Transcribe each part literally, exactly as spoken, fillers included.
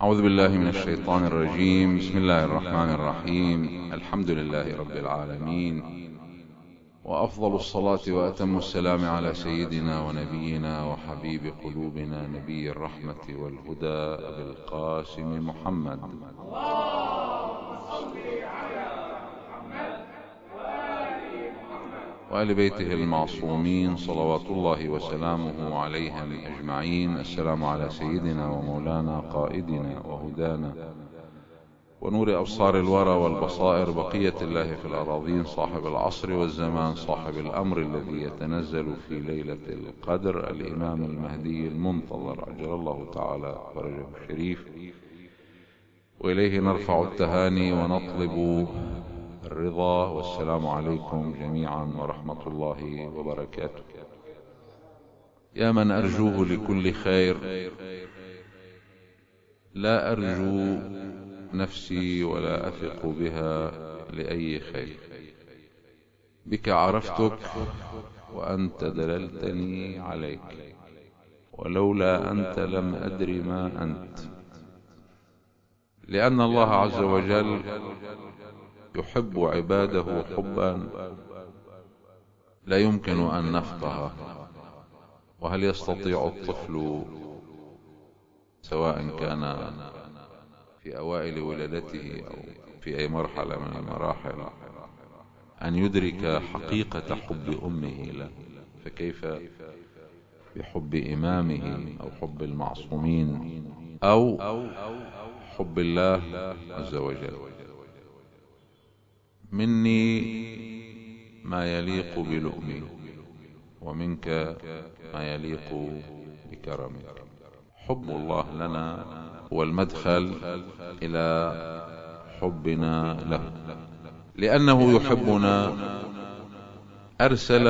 أعوذ بالله من الشيطان الرجيم. بسم الله الرحمن الرحيم. الحمد لله رب العالمين، وأفضل الصلاة وأتم السلام على سيدنا ونبينا وحبيب قلوبنا نبي الرحمة والهدى أبي القاسم محمد. وآل بيته المعصومين صلوات الله وسلامه عليهم أجمعين. السلام على سيدنا ومولانا قائدنا وهدانا ونور أبصار الورى والبصائر بقية الله في الأراضين، صاحب العصر والزمان، صاحب الأمر الذي يتنزل في ليلة القدر، الإمام المهدي المنتظر عجل الله تعالى فرجه الشريف، وإليه نرفع التهاني ونطلب الرضا. والسلام عليكم جميعا ورحمة الله وبركاته. يا من أرجوه لكل خير، لا أرجو نفسي ولا أثق بها لأي خير. بك عرفتك وأنت دللتني عليك، ولولا أنت لم أدري ما أنت، لأن الله عز وجل يحب عباده حبا لا يمكن أن نفقه. وهل يستطيع الطفل سواء كان في أوائل ولادته أو في أي مرحلة من المراحل أن يدرك حقيقة حب أمه له؟ فكيف بحب إمامه أو حب المعصومين أو حب الله عز وجل؟ مني ما يليق بلؤمي، ومنك ما يليق بكرمك. حب الله لنا هو المدخل إلى حبنا له، لأنه يحبنا. أرسل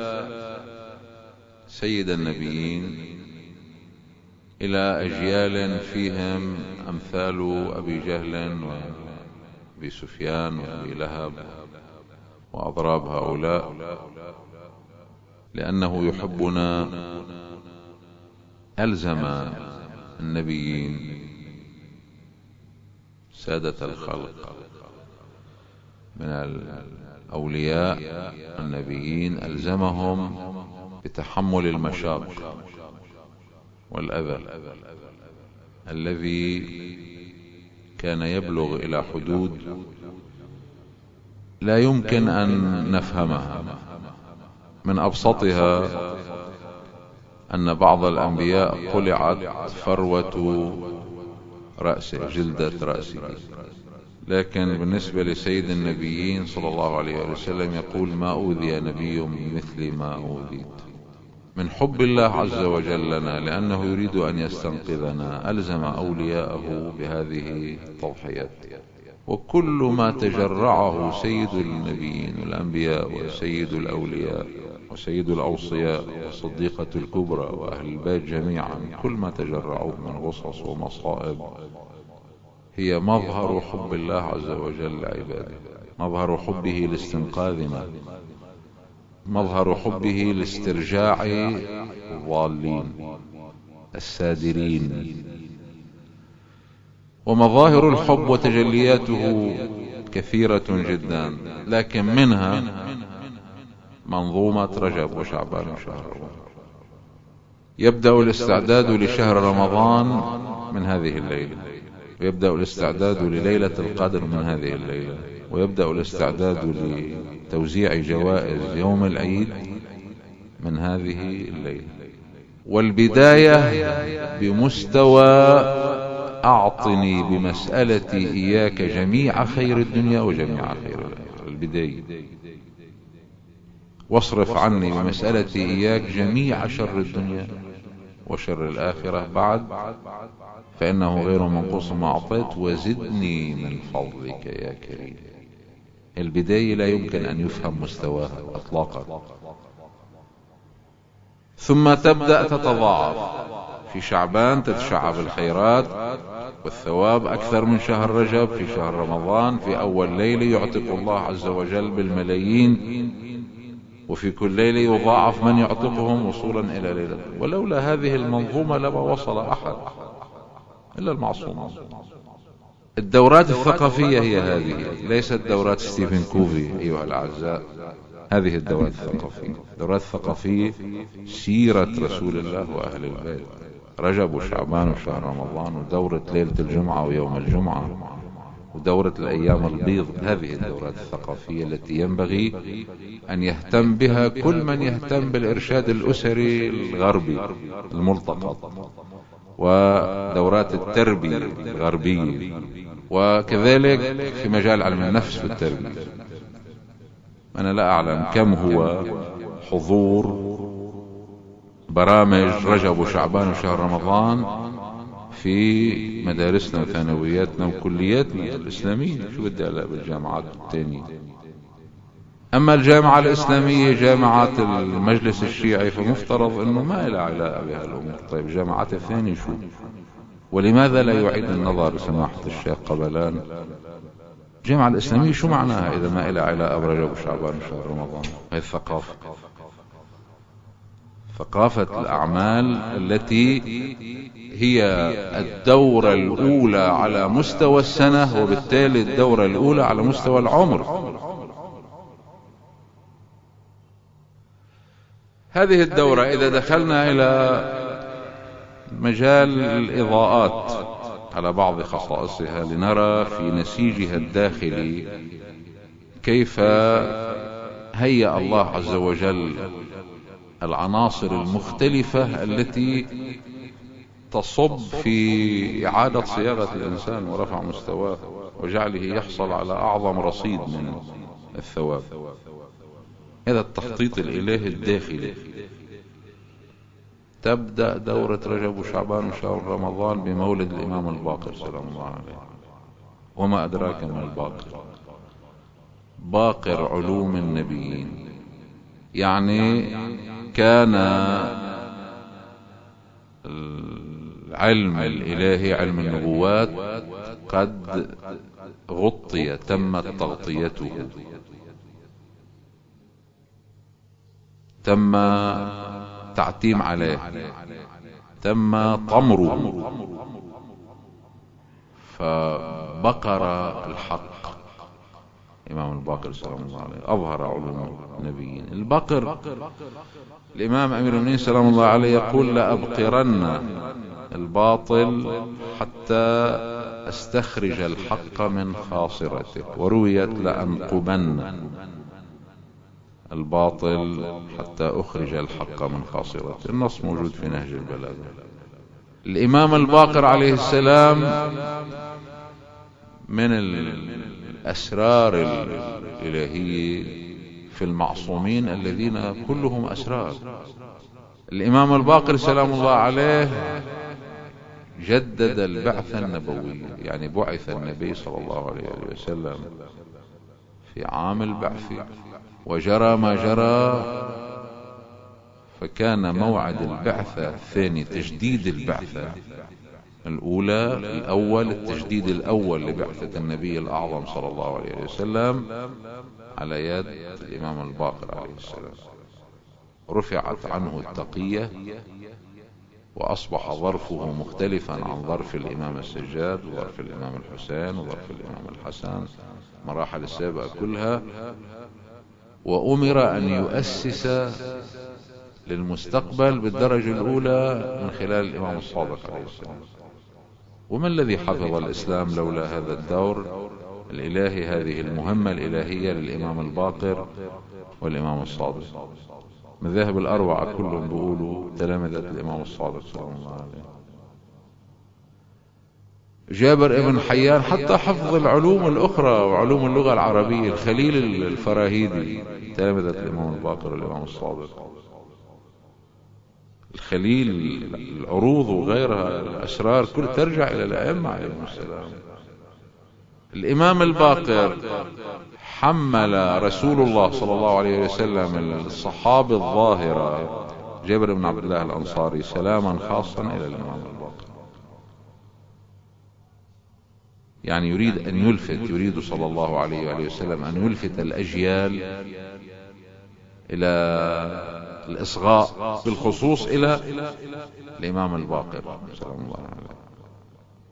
سيد النبيين إلى أجيال فيهم أمثال أبي جهل وأبي سفيان وأبي لهب وأضراب هؤلاء، لأنه يحبنا. ألزم النبيين سادة الخلق من الأولياء النبيين، ألزمهم بتحمل المشاق والأذى الذي كان يبلغ إلى حدود لا يمكن أن نفهمها. من أبسطها أن بعض الأنبياء قلعت فروة رأسه، جلدة رأسه، لكن بالنسبة لسيد النبيين صلى الله عليه وسلم يقول: ما أوذي نبي مثل ما أوذيت. من حب الله عز وجل لنا، لأنه يريد أن يستنقذنا، ألزم أولياءه بهذه التضحيات. وكل ما تجرعه سيد النبيين والأنبياء وسيد الأولياء وسيد الأوصياء والصديقة الكبرى وأهل البيت جميعا، كل ما تجرعوه من غصص ومصائب هي مظهر حب الله عز وجل لعباده، مظهر حبه لاستنقاذنا، مظهر حبه لاسترجاع الضالين السادرين. ومظاهر الحب وتجلياته كثيرة جدا، لكن منها منظومة رجب وشعبان وشهر رمضان. يبدأ الاستعداد لشهر رمضان من هذه الليلة، ويبدأ الاستعداد لليلة القدر من هذه الليلة، ويبدأ الاستعداد لتوزيع جوائز يوم العيد من هذه الليلة. والبداية بمستوى أعطني بمسألتي إياك جميع خير الدنيا وجميع خير الآخرة. البداية. واصرف عني بمسألتي إياك جميع شر الدنيا وشر الآخرة بعد، فإنه غير منقوص ما أعطيت، وزدني من فضلك يا كريم. البداية لا يمكن أن يفهم مستواها أطلاقا. ثم تبدأ تتضاعف. في شعبان تتشعب الخيرات والثواب أكثر من شهر رجب. في شهر رمضان في أول ليلة يعتق الله عز وجل بالملايين، وفي كل ليلة يضاعف من يعتقهم وصولا إلى ليلة. ولولا هذه المنظومة لما وصل أحد. إلا المعصومون. الدورات الثقافية هي هذه، ليست دورات ستيفن كوفي أيها الأعزاء. هذه الدورات الثقافية، الدورات الثقافية سيرة رسول الله وأهل البيت، رجب وشعبان وشهر رمضان، ودورة ليلة الجمعة ويوم الجمعة، ودورة الأيام البيض. هذه الدورات الثقافية التي ينبغي أن يهتم بها كل من يهتم بالإرشاد الأسري الغربي الملتقط، ودورات التربية الغربية، وكذلك في مجال علم النفس والتربية. أنا لا أعلم كم هو حضور برامج رجب وشعبان وشهر رمضان في مدارسنا وثانوياتنا وكلياتنا الإسلامية. شو بدي ألاقي بالجامعات الثانية؟ أما الجامعة الإسلامية جامعة المجلس الشيعي فمفترض أنه ما إلى علاقة بها الأمور. طيب جامعات الثانية شو؟ ولماذا لا يعيد النظر سماحة الشيخ قبلان؟ الجامعة الإسلامية شو معناها إذا ما إلى علاقة برجب وشعبان وشهر رمضان؟ هذه الثقافة، ثقافة الأعمال التي هي الدورة الأولى على مستوى السنة، وبالتالي الدورة الأولى على مستوى العمر. هذه الدورة إذا دخلنا إلى مجال الإضاءات على بعض خصائصها لنرى في نسيجها الداخلي كيف هيأ الله عز وجل العناصر المختلفة التي تصب في إعادة صياغة الإنسان ورفع مستواه وجعله يحصل على أعظم رصيد من الثواب. هذا التخطيط الإلهي الداخلي. تبدأ دورة رجب وشعبان وشهر رمضان بمولد الإمام الباقر سلام الله عليه. وما أدراك ما الباقر؟ باقر علوم النبيين، يعني كان العلم الإلهي علم النبوات قد غطي، تمت تغطيته، تم تعتيم عليه، تم طمره، فبقر الحق إمام الباقر سلام الله عليه، أظهر علوم النبيين. البقر الإمام أمير المؤمنين سلام الله عليه يقول: لأبقرن الباطل حتى أستخرج الحق من خاصرته، ورويت لأنقبن الباطل حتى أخرج الحق من خاصرته. النص موجود في نهج البلاغة. الإمام الباقر عليه السلام من الأسرار الإلهية في المعصومين الذين كلهم أسرار. الإمام الباقر سلام الله عليه جدد البعثة النبوية، يعني بعث النبي صلى الله عليه وسلم في عام البعث وجرى ما جرى، فكان موعد البعثة الثاني تجديد البعثة الأولى. الأول التجديد الأول لبعثة النبي الأعظم صلى الله عليه وسلم على يد الإمام الباقر عليه السلام. رفعت عنه التقية وأصبح ظرفه مختلفا عن ظرف الإمام السجاد وظرف الإمام الحسين وظرف الإمام الحسن، مراحل السابقة كلها. وأمر أن يؤسس للمستقبل بالدرجة الأولى من خلال الإمام الصادق عليه السلام. وما الذي حفظ الإسلام لولا هذا الدور الإلهي، هذه المهمة الإلهية للإمام الباقر والإمام الصادق؟ مذاهب الأربعة كلهم بيقولوا تلامذة الإمام الصادق صلى الله عليه. جابر ابن حيان حتى حفظ العلوم الأخرى وعلوم اللغة العربية. الخليل الفراهيدي تلامذة الإمام الباقر والإمام الصادق. الخليل، العروض وغيرها، الأسرار كل ترجع إلى الأئمة عليهم السلام. الإمام الباقر حمل رسول الله صلى الله عليه وسلم الصحابة الظاهرة جابر بن عبد الله الأنصاري سلاما خاصا إلى الإمام الباقر. يعني يريد أن يلفت، يريد صلى الله عليه وآله وسلم أن يلفت الأجيال إلى الإصغاء بالخصوص إلى الإمام الباقر سلام الله عليه.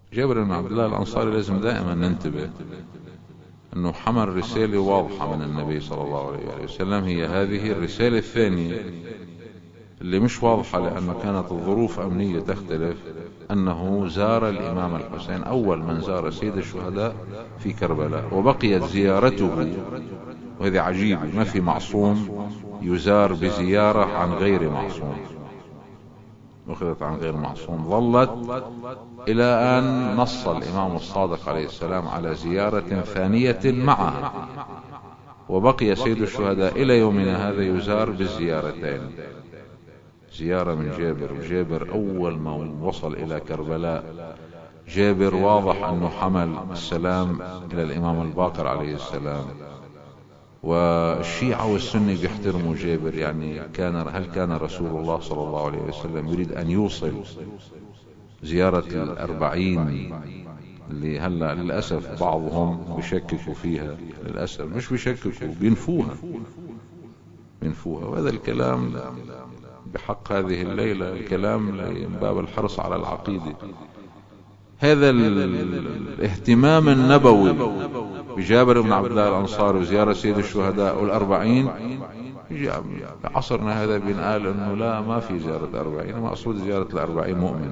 جابر بن عبد الله الأنصاري لازم دائما ننتبه أنه حمل رسالة واضحة من النبي صلى الله عليه وسلم. هي هذه الرسالة الثانية اللي مش واضحة لأنه كانت الظروف أمنية تختلف، أنه زار الإمام الحسين أول من زار سيد الشهداء في كربلاء، وبقيت زيارته، وهذا عجيب، ما في معصوم يزار بزيارة عن غير معصوم، أخذت عن غير معصوم، ظلت إلى أن نص الإمام الصادق عليه السلام على زيارة ثانية معها، وبقي سيد الشهداء إلى يومنا هذا يزار بالزيارتين، زيارة من جابر. وجابر أول ما وصل إلى كربلاء، جابر واضح أنه حمل السلام إلى الإمام الباقر عليه السلام، والشيعة والسنة بيحترموا جابر. يعني كان هل كان رسول الله صلى الله عليه وسلم يريد أن يوصل زيارة الأربعين اللي هلأ للأسف بعضهم بيشككوا فيها، للأسف مش بيشككوا، بينفوها بينفوها وهذا الكلام بحق هذه الليلة الكلام من باب الحرص على العقيدة. هذا الاهتمام النبوي بجابر بن عبد الله الأنصاري وزيارة سيد الشهداء والأربعين، عصرنا هذا بنقال أنه لا، ما في زيارة أربعين، مقصود زيارة الأربعين مؤمن.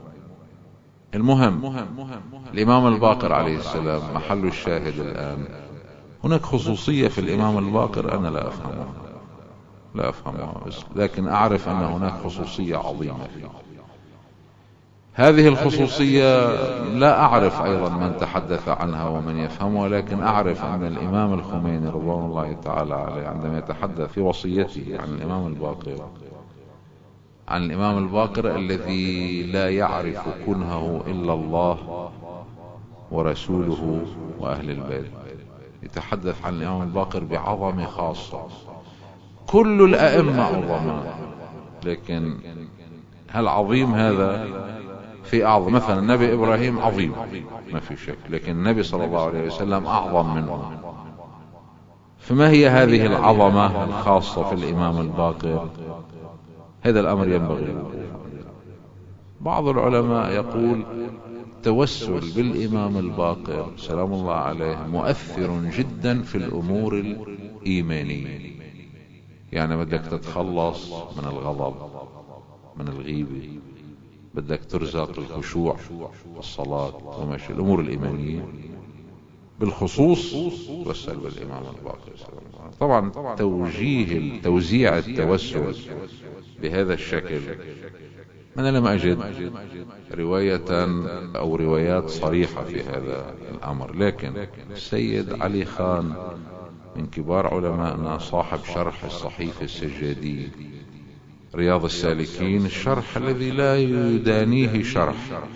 المهم الإمام الباقر عليه السلام محل الشاهد الآن. هناك خصوصية في الإمام الباقر أنا لا أفهمها لا أفهمها لكن أعرف أن هناك خصوصية عظيمة فيه. هذه الخصوصية لا أعرف أيضا من تحدث عنها ومن يفهمها، لكن أعرف أن الإمام الخميني رضوان الله تعالى عليه عندما يتحدث في وصيته عن الإمام الباقر عن الإمام الباقر الذي لا يعرف كنهه إلا الله ورسوله وأهل البيت، يتحدث عن الإمام الباقر بعظمة خاصة. كل الأئمة عظماء، لكن هل عظيم هذا في أعظم؟ مثلا النبي إبراهيم عظيم ما في شك، لكن النبي صلى الله عليه وسلم أعظم منه. فما هي هذه العظمة الخاصة في الإمام الباقر؟ هذا الأمر ينبغي. بعض العلماء يقول التوسل بالإمام الباقر سلام الله عليه مؤثر جدا في الأمور الإيمانية. يعني بدك تتخلص من الغضب، من الغيبة، بدك ترزق الخشوع والصلاة وماشي الأمور الإيمانية بالخصوص، توسل بالإمام الباقر. طبعا توجيه توزيع التوسل بهذا الشكل أنا لم أجد رواية أو روايات صريحة في هذا الأمر، لكن السيد علي خان من كبار علمائنا صاحب شرح الصحيفة السجادية رياض السالكين، الشرح الذي لا يدانيه شرح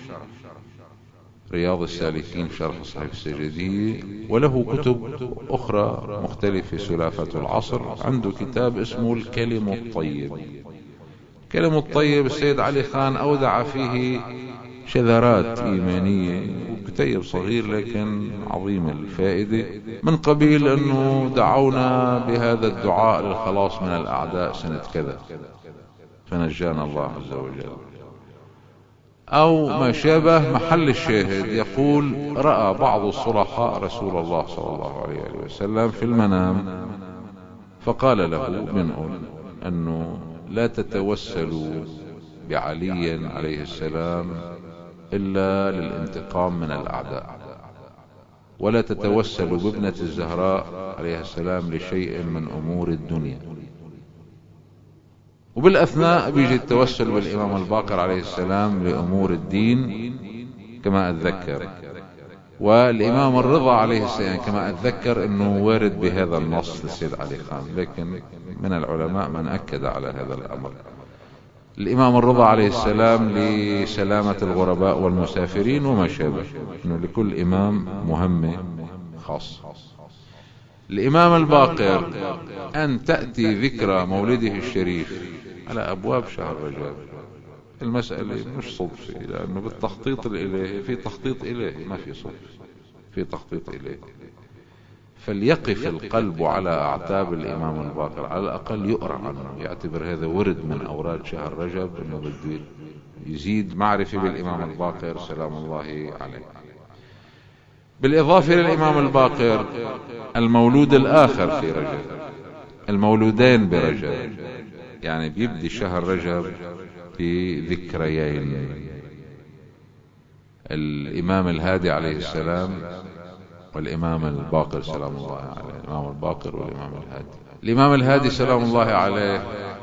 رياض السالكين، شرح الصحيفة السجادية، وله كتب أخرى مختلفة سلافة العصر. عنده كتاب اسمه الكلم الطيب. الكلم الطيب السيد علي خان أودع فيه شذرات إيمانية، وكتيب صغير لكن عظيم الفائدة، من قبيل أنه دعونا بهذا الدعاء للخلاص من الأعداء سنة كذا فنجانا الله عز وجل، أو ما شابه. محل الشاهد يقول رأى بعض الصلحاء رسول الله صلى الله عليه وسلم في المنام فقال له بنقول أنه لا تتوسلوا بعلي عليه السلام إلا للانتقام من الأعداء، ولا تتوسلوا بابنة الزهراء عليه السلام لشيء من أمور الدنيا. وبالأثناء بيجي التوسل بالإمام الباقر عليه السلام لأمور الدين كما أتذكر، والإمام الرضا عليه السلام كما أتذكر أنه وارد بهذا النص للسيد علي خان، لكن من العلماء من أكد على هذا الأمر. الإمام الرضا عليه السلام لسلامة الغرباء والمسافرين وما شابه، أنه لكل إمام مهمة خاصة. الإمام الباقر أن تأتي ذكرى مولده الشريف على أبواب شهر رجب، المسألة مش صدفة، لأنه بالتخطيط الإلهي في تخطيط إلهي، ما في صدفة، في تخطيط إلهي. فليقف القلب على أعتاب الإمام الباقر، على الأقل يقرأ عنه، يعتبر هذا ورد من أوراد شهر رجب، أنه بده يزيد معرفة بالإمام الباقر سلام الله عليه. بالإضافة للإمام الباقر المولود الآخر في رجب، المولودين برجب، يعني بيبدي شهر رجب بذكريين: الإمام الهادي عليه السلام والإمام الباقر سلام الله عليه. الإمام الباقر والإمام الهادي. الإمام الهادي سلام الله عليه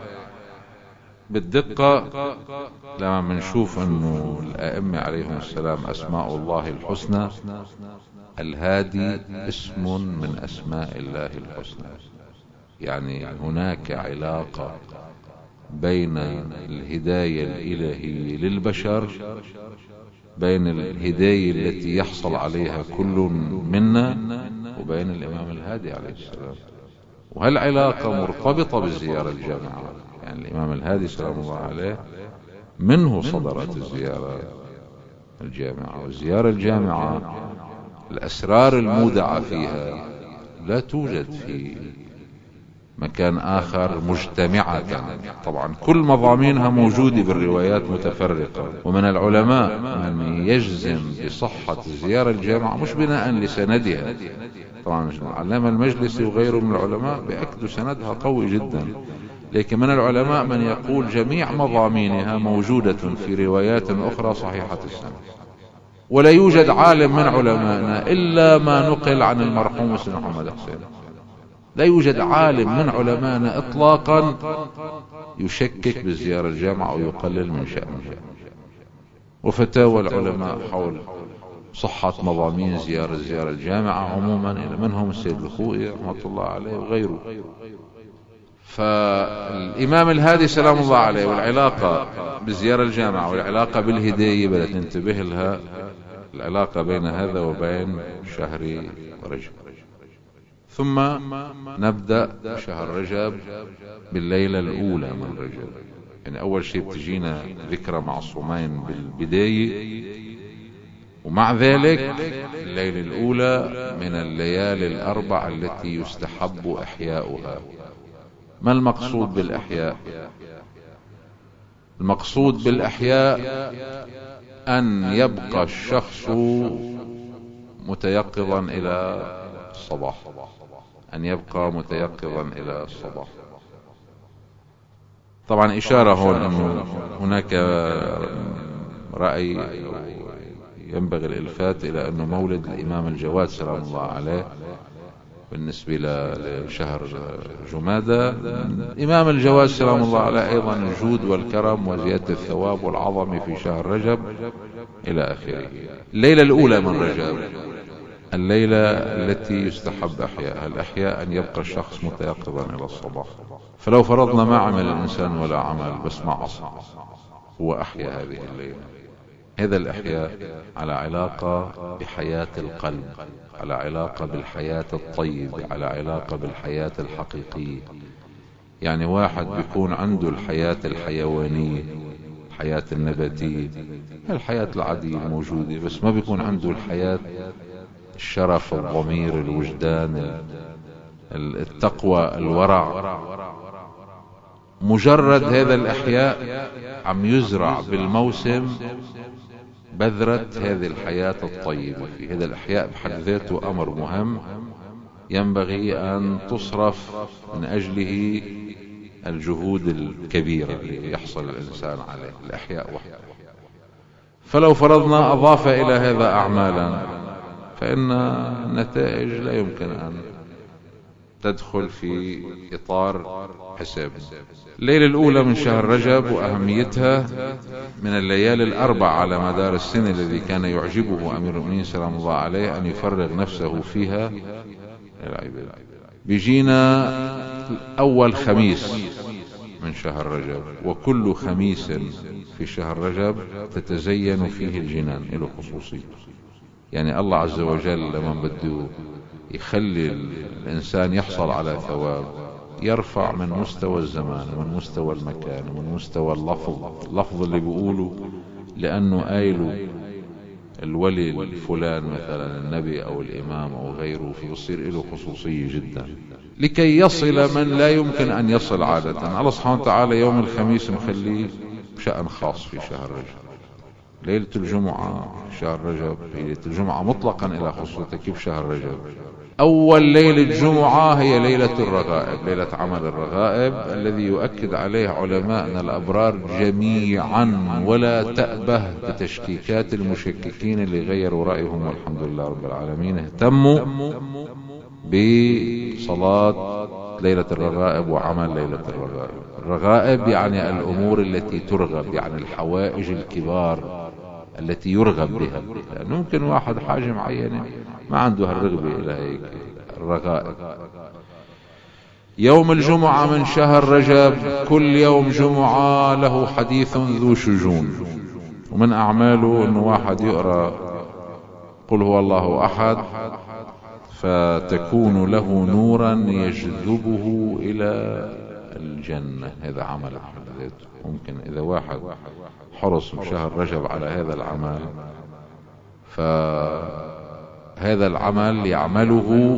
بالدقة لما منشوف أنه الأئمة عليهم السلام أسماء الله الحسنى، الهادي اسم من أسماء الله الحسنى. يعني هناك علاقة بين الهداية الإلهية للبشر، بين الهداية التي يحصل عليها كل منا وبين الإمام الهادي عليه السلام، وهالعلاقة مرتبطة بالزيارة الجامعة. يعني الإمام الهادي سلام الله عليه منه صدرت الزيارة الجامعة، والزيارة الجامعة الأسرار المودعة فيها لا توجد في مكان آخر مجتمعة. طبعا كل مضامينها موجودة بالروايات متفرقة، ومن العلماء من يجزم بصحة الزيارة الجامعة مش بناء لسندها. طبعا العلامة المجلسي وغيره من العلماء بأكدوا سندها قوي جدا، لكن من العلماء من يقول جميع مضامينها موجودة في روايات أخرى صحيحة السند. ولا يوجد عالم من علمائنا إلا ما نقل عن المرحوم سيد محمد حسين. لا يوجد عالم من علمائنا إطلاقا يشكك بالزيارة الجامعة أو يقلل من شأنها. وفتاوى العلماء حول صحة مضامين زيارة الزيارة الجامعة عموما، منهم السيد الخوئي رحمة الله عليه وغيره. فالإمام الهادي سلام الله عليه والعلاقة بالزيارة الجامعة والعلاقة بالهداية بدأت ننتبه لها، العلاقة بين هذا وبين شهر رجب. ثم نبدأ شهر رجب بالليلة الأولى من رجب. يعني أول شيء بتجينا ذكرى معصومين بالبداية، ومع ذلك الليلة الأولى من الليالي الأربع التي يستحب إحياؤها. ما المقصود بالإحياء؟ المقصود بالإحياء أن يبقى الشخص متيقظا إلى الصباح، أن يبقى متيقظا إلى الصباح. طبعا إشارة هون أنه هناك رأي ينبغي الإلفات إلى أنه مولد الإمام الجواد سلام الله عليه بالنسبة لشهر جمادى، الإمام الجواد سلام الله عليه أيضا الجود والكرم وزيادة الثواب والعظمة في شهر رجب إلى آخره. الليلة الأولى من رجب الليلة التي يستحب أحياءها. الأحياء أن يبقى الشخص متيقظا إلى الصباح. فلو فرضنا ما عمل الإنسان ولا عمل بس ما عصى، هو أحيا هذه الليلة. هذا الإحياء على علاقة بحياة القلب، على علاقة بالحياة الطيبة، على علاقة بالحياة الحقيقية. يعني واحد بيكون عنده الحياة الحيوانية، الحياة النباتية، الحياة العادية الموجودة، بس ما بيكون عنده الحياة الشرف، الضمير، الوجدان، التقوى، الورع. مجرد هذا الإحياء عم يزرع بالموسم بذرة هذه الحياة الطيبة. في هذا الإحياء بحد ذاته أمر مهم ينبغي أن تصرف من أجله الجهود الكبيرة اللي يحصل الإنسان عليه، الإحياء وحده. فلو فرضنا أضاف إلى هذا أعمالا فإن النتائج لا يمكن أن تدخل في إطار حساب. الليلة الأولى من شهر رجب وأهميتها من الليالي الأربع على مدار السنة الذي كان يعجبه أمير المؤمنين سلام الله عليه أن يفرغ نفسه فيها للعبادة. بيجينا أول خميس من شهر رجب، وكل خميس في شهر رجب تتزين فيه الجنان له خصوصية. يعني الله عز وجل لما بده يخلي الإنسان يحصل على ثواب يرفع من مستوى الزمان ومن مستوى المكان ومن مستوى اللفظ اللفظ اللي بيقوله، لأنه قايله الولي الفلان مثلا النبي أو الإمام أو غيره، فيصير له خصوصية جدا لكي يصل من لا يمكن أن يصل عادة. الله سبحانه وتعالى يوم الخميس مخليه شأن خاص في شهر رجب. ليلة الجمعة في شهر رجب، ليلة الجمعة مطلقا إلى خصوصية كيف شهر رجب. أول ليلة جمعة هي ليلة الرغائب، ليلة عمل الرغائب، الذي يؤكد عليه علماءنا الأبرار جميعا ولا تأبه بتشكيكات المشككين اللي غيروا رأيهم، والحمد لله رب العالمين اهتموا بصلاة ليلة الرغائب وعمل ليلة الرغائب. الرغائب يعني الأمور التي ترغب، يعني الحوائج الكبار التي يرغب بها، لأنه ممكن واحد حاجة معينة ما عنده هالرغبة إلى هيك. الرغائب يوم الجمعة من شهر رجب، كل يوم جمعة له حديث ذو شجون، ومن أعماله أنه واحد يقرأ قل هو الله أحد فتكون له نورا يجذبه إلى الجنة. هذا عمل أحد. ممكن إذا واحد حرص بشهر رجب على هذا العمل، فهذا العمل يعمله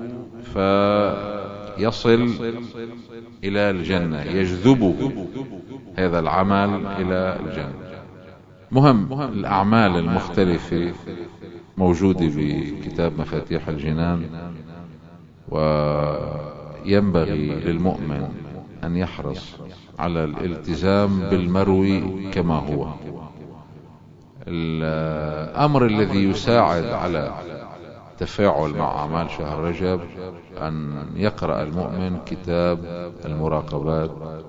فيصل إلى الجنة، يجذبه هذا العمل إلى الجنة. مهم الأعمال المختلفة موجودة بكتاب مفاتيح الجنان، وينبغي للمؤمن أن يحرص على الالتزام بالمروي كما هو. الأمر الذي يساعد على التفاعل مع أعمال شهر رجب أن يقرأ المؤمن كتاب المراقبات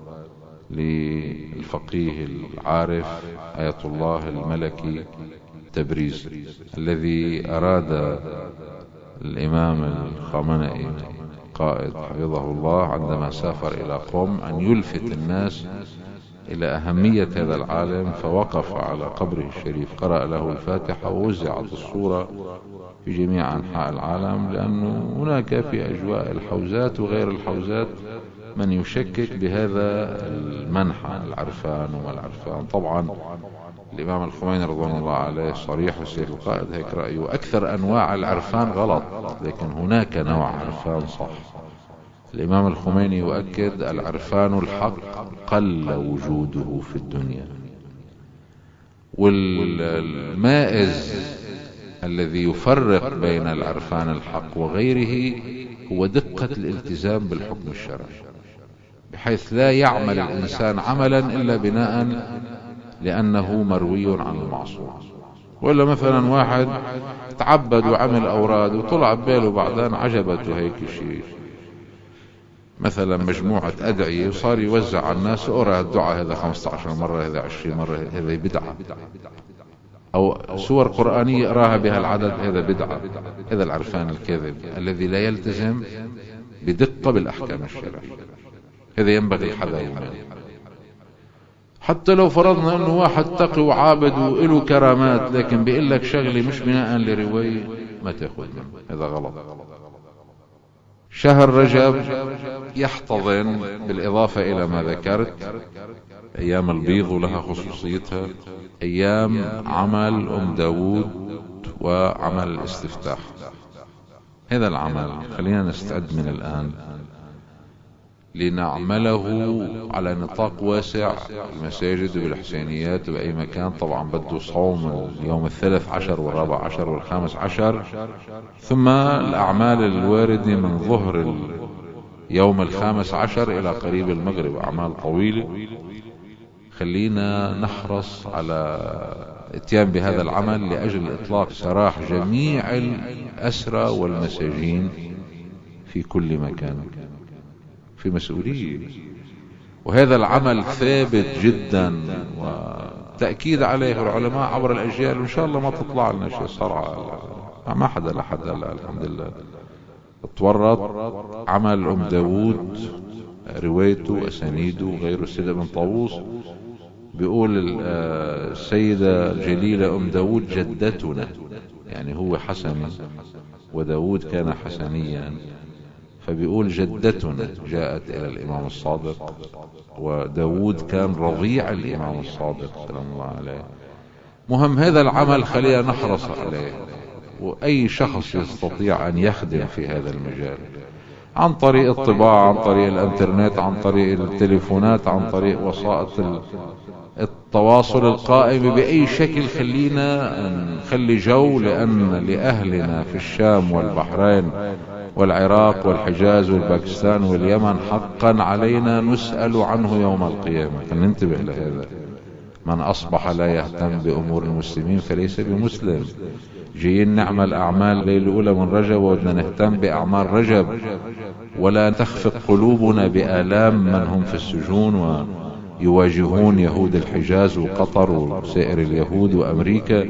للفقيه العارف آية الله الملكي تبريز، الذي أراد الإمام الخامنئي قائد حفظه الله عندما سافر إلى قم أن يلفت الناس إلى أهمية هذا العالم، فوقف على قبره الشريف، قرأ له الفاتحة، ووزعت الصورة في جميع أنحاء العالم، لأنه هناك في أجواء الحوزات وغير الحوزات من يشكك بهذا المنحى، العرفان وما العرفان. طبعا الإمام الخميني رضوان الله عليه صريح، والسيد القائد هيك رأيه، أكثر أنواع العرفان غلط، لكن هناك نوع عرفان صح. الإمام الخميني يؤكد العرفان الحق قل وجوده في الدنيا، والمائز الذي يفرق بين العرفان الحق وغيره هو دقة الالتزام بالحكم الشرعي، بحيث لا يعمل الإنسان عملا إلا بناء لأنه مروي عن المعصوم. وإلا مثلا واحد تعبد وعمل أوراد وطلع بباله بعدين عجبته هيك شيء، مثلا مجموعة أدعية، وصار يوزع على الناس، أرى الدعاء هذا خمسة عشر مرة، هذا عشرين مرة، هذا بدعة. أو سور قرآنية أراها بها العدد، هذا بدعة. هذا العرفان الكاذب الذي لا يلتزم بدقة بالأحكام الشرعية، هذا ينبغي الحذر منه. حتى لو فرضنا أنه واحد تقي وعابد وإله كرامات، لكن بيقول لك شغلي مش بناء لرواية، ما تأخذ منه، هذا غلط. شهر رجب يحتضن بالإضافة إلى ما ذكرت أيام البيض ولها خصوصيتها، أيام عمل أم داود وعمل الاستفتاح. هذا العمل خلينا نستعد من الآن لنعمله على نطاق واسع، المساجد وبالحسينيات وبأي مكان. طبعا بده صوم اليوم الثالث عشر والرابع عشر والخامس عشر، ثم الأعمال الواردة من ظهر اليوم الخامس عشر إلى قريب المغرب، أعمال طويلة. خلينا نحرص على اتيان بهذا العمل لأجل إطلاق سراح جميع الأسرى والمساجين في كل مكان، في مسؤولية. وهذا العمل ثابت جدا وتأكيد عليه العلماء عبر الأجيال، وإن شاء الله ما تطلع لنا شيء صرعة، ما حدا لحد هلا الحمد لله تورط. عمل أم داود روايته أسانيده غير السيدة بن طاووس، بيقول السيدة الجليلة أم داود جدتنا، يعني هو حسني وداود كان حسنيا، فبيقول جدتنا جاءت إلى الإمام الصادق، وداود كان رضيع الإمام الصادق سلام الله عليه. مهم هذا العمل خلينا نحرص عليه، وأي شخص يستطيع أن يخدم في هذا المجال عن طريق الطباعة، عن طريق الانترنت، عن طريق التليفونات، عن طريق وسائط التواصل القائم بأي شكل خلينا نخلي جو، لأن لأهلنا في الشام والبحرين والعراق والحجاز والباكستان واليمن حقا علينا نسأل عنه يوم القيامة. فننتبه لهذا. من أصبح لا يهتم بأمور المسلمين فليس بمسلم. جايين نعمل أعمال ليلة الأولى من رجب وبدنا نهتم بأعمال رجب، ولا تخفق قلوبنا بآلام من هم في السجون ويواجهون يهود الحجاز وقطر وسائر اليهود وأمريكا،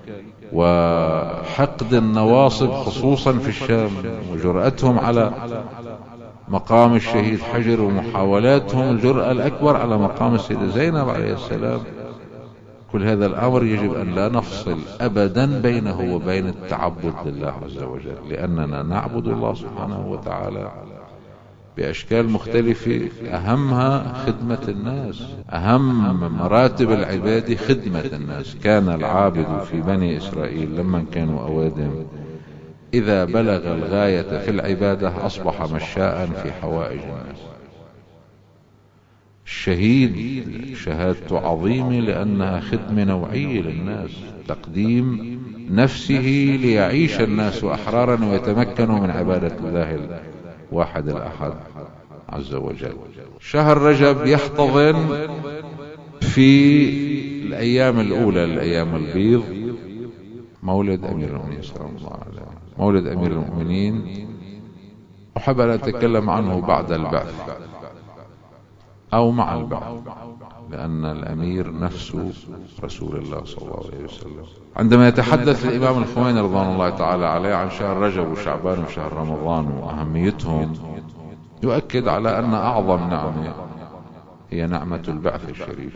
وحقد النواصب خصوصا في الشام وجرأتهم على مقام الشهيد حجر ومحاولاتهم الجرأة الأكبر على مقام السيدة زينب عليه السلام. كل هذا الأمر يجب أن لا نفصل أبدا بينه وبين التعبد لله عز وجل، لأننا نعبد الله سبحانه وتعالى بأشكال مختلفة، أهمها خدمة الناس. أهم مراتب العبادة خدمة الناس. كان العابد في بني إسرائيل لما كانوا أوادم إذا بلغ الغاية في العبادة أصبح مشاء في حوائج الناس. الشهيد شهادته عظيمة لأنها خدمة نوعية للناس، تقديم نفسه ليعيش الناس أحرارا ويتمكنوا من عبادة الله الواحد الأحد عز وجل. شهر رجب يحتضن في الأيام الأولى، الأيام البيض، مولد أمير المؤمنين صلى الله عليه وسلم. مولد أمير المؤمنين أحب أن أتكلم عنه بعد البعث أو مع البعث، لأن الأمير نفسه رسول الله صلى الله عليه وسلم. عندما يتحدث الإمام الخميني رضوان الله تعالى عليه عن شهر رجب وشعبان وشهر رمضان وأهميتهم، يؤكد على أن أعظم نعمة هي نعمة البعث الشريف،